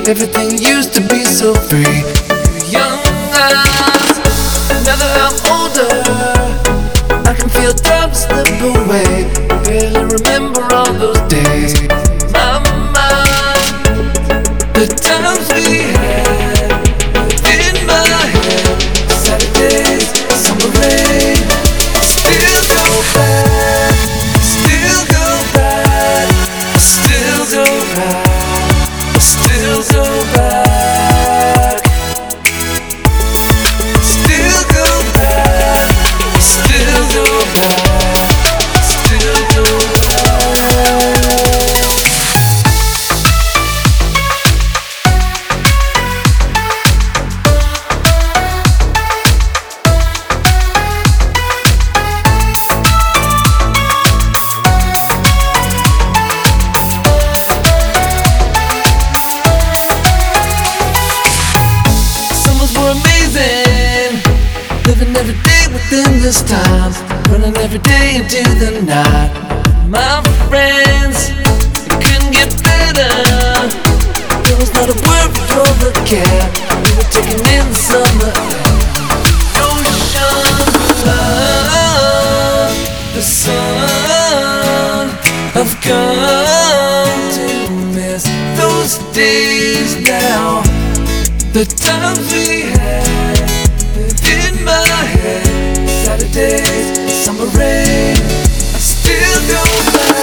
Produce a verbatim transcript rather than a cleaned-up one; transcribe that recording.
Everything used to be so free. Young eyes, now that I'm older, I can feel time slip away. Barely remember all those days. My mind, the times we had in my head. Saturdays, summer rain. Still go back, still go back, still go back, still go back, still go back, still go back, still go back. Amazing, living every day within this time, running every day into the night. My friends, it couldn't get better. There was not a worry or a care. We were taking in the summer air. Oceans of love, the sun. I've come to miss those days now. The times we had in my head. Saturdays, summer rain. I still go back.